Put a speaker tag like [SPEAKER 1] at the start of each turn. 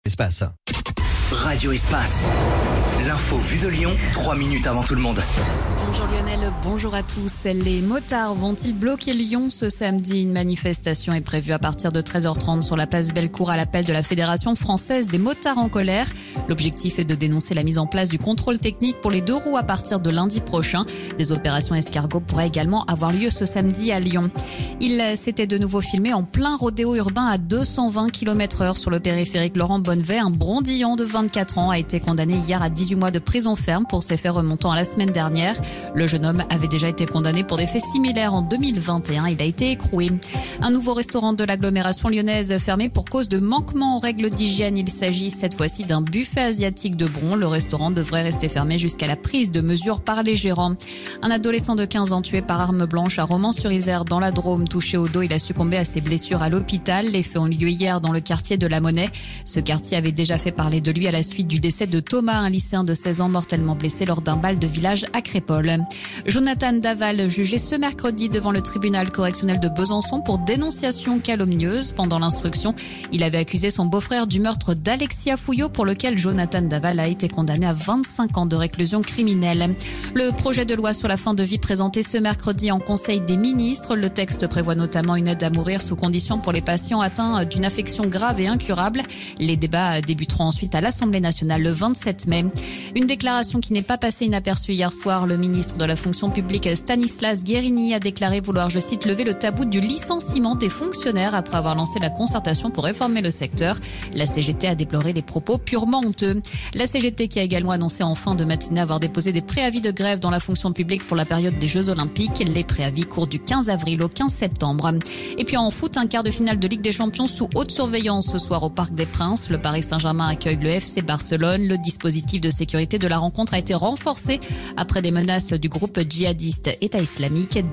[SPEAKER 1] Espace.
[SPEAKER 2] Radio Espace. L'info vue de Lyon, 3 minutes avant tout le monde.
[SPEAKER 3] Bonjour Lionel, bonjour à tous. Les motards vont-ils bloquer Lyon ce samedi? Une manifestation est prévue à partir de 13h30 sur la place Bellecour à l'appel de la Fédération française des motards en colère. L'objectif est de dénoncer la mise en place du contrôle technique pour les 2 roues à partir de lundi prochain. Des opérations escargots pourraient également avoir lieu ce samedi à Lyon. Il s'était de nouveau filmé en plein rodéo urbain à 220 km/h sur le périphérique Laurent Bonnevet. Un brandillant de 24 ans a été condamné hier à 18 mois de prison ferme pour ses faits remontant à la semaine dernière. Le jeune homme avait déjà été condamné pour des faits similaires en 2021. Il a été écroué. Un nouveau restaurant de l'agglomération lyonnaise fermé pour cause de manquement aux règles d'hygiène. Il s'agit cette fois-ci d'un buffet asiatique de Bron. Le restaurant devrait rester fermé jusqu'à la prise de mesures par les gérants. Un adolescent de 15 ans tué par arme blanche à Romans-sur-Isère dans la Drôme. Touché au dos, il a succombé à ses blessures à l'hôpital. Les faits ont lieu hier dans le quartier de la Monnaie. Ce quartier avait déjà fait parler de lui à la suite du décès de Thomas, un lycéen de 16 ans mortellement blessé lors d'un bal de village à Crépol. Jonathan Daval, jugé ce mercredi devant le tribunal correctionnel de Besançon pour dénonciation calomnieuse. Pendant l'instruction, il avait accusé son beau-frère du meurtre d'Alexia Fouillot, pour lequel Jonathan Daval a été condamné à 25 ans de réclusion criminelle. Le projet de loi sur la fin de vie présenté ce mercredi en Conseil des ministres. Le texte prévoit notamment une aide à mourir sous condition pour les patients atteints d'une affection grave et incurable. Les débats débuteront ensuite à l'Assemblée nationale le 27 mai. Une déclaration qui n'est pas passée inaperçue hier soir. Le ministre de la fonction publique Stanislas Guerini a déclaré vouloir, je cite, lever le tabou du licenciement des fonctionnaires après avoir lancé la concertation pour réformer le secteur. La CGT a déploré des propos purement honteux. La CGT qui a également annoncé en fin de matinée avoir déposé des préavis de grève dans la fonction publique pour la période des Jeux Olympiques. Les préavis courent du 15 avril au 15 septembre. Et puis en foot, un quart de finale de Ligue des Champions sous haute surveillance ce soir au Parc des Princes. Le Paris Saint-Germain accueille le FC Barcelone. Le dispositif de sécurité de la rencontre a été renforcé après des menaces du groupe djihadiste État islamique.